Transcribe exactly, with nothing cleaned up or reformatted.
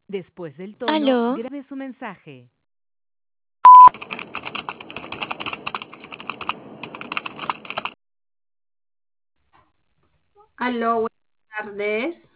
Después del tono, Aló, grabe su mensaje. Aló, buenas tardes.